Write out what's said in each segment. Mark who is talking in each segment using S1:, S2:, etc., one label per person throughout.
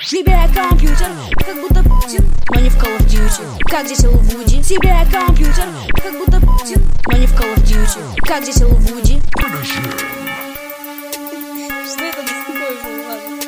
S1: Себе компьютер, как будто Путин, но не в Call of Duty. Как дети Вуди. Себе компьютер, как будто Путин, но не в Call of Duty. Как дети Вуди.
S2: Что это за такое же,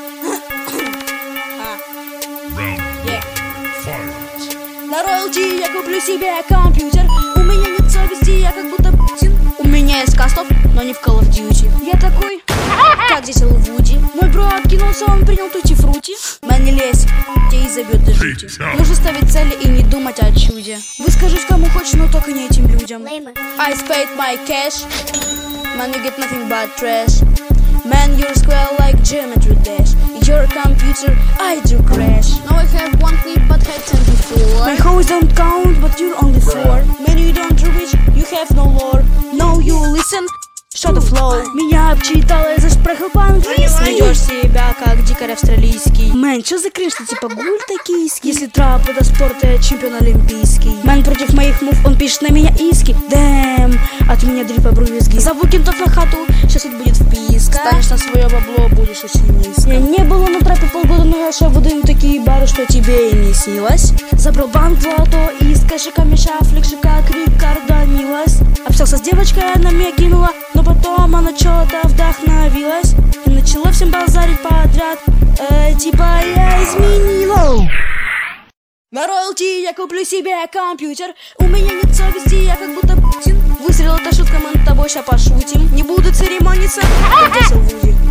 S2: ладно?
S1: На роялти я куплю себе компьютер. У меня нет совести, я как будто Путин. У меня есть кастоп, но не в Call of Duty. Я такой, как дети Вуди. Мой бро откинулся, он принял тути-фрути. Мэн, не лезь, тебе изобьет до жути. Нужно ставить цели и не думать о чуде. Выскажусь кому хочешь, но только не этим людям. I spent my cash. Man, you get nothing but trash. Man, you're square like geometry dash. Your computer, I do crash.
S2: Now I have one clip but had 10 before.
S1: My hoes don't count, but you're only 4. Man, you don't reach, you have no lore. No, you listen, shut the flow. Меня обчитала, я зашпрыгал по-английски. Ведешь себя как дикарь австралийский. Мэн, чё за кринж, ты типа гуль токийский? Если трап это спорт, я чемпион олимпийский. Мэн, против моих мув, он пишет на меня иски. Дэм, от меня дрель по брюзги. Зову кентов на хату, сейчас тут будет вписка. Станешь на свое бабло, будешь очень низко. Я не было на трапе полгода, но я шабудым такие бары, что тебе и не снилось. Забрал банк золото и с кэшиками шафлик, шика, Рикардо милась. Общался с девочкой, она меня кинула, но потом она чё-то вдохновилась и начала всем базарить подряд. Типа я изменила. На роялти я куплю себе компьютер. У меня нет совести, я как будто Путин. Выстрел, это шутка, мы над тобой ща пошутим. Не буду церемониться, как дети Вуди.